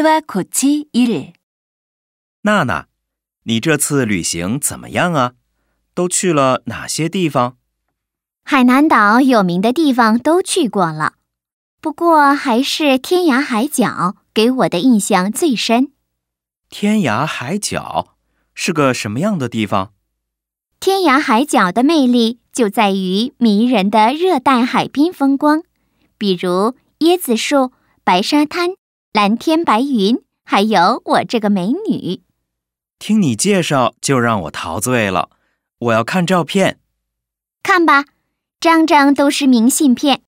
はこっちいる。 娜娜，你这次旅行怎么样啊？都去了哪些地方？ 海南岛有名的地方都去过了，不过还是天涯海角给我的印象最深。 天涯海角是个什么样的地方？ 天涯海角的魅力就在于迷人的热带海滨风光，比如椰子树、白沙滩、蓝天白云，还有我这个美女。 听你介绍就让我陶醉了，我要看照片。 看吧，张张都是明信片。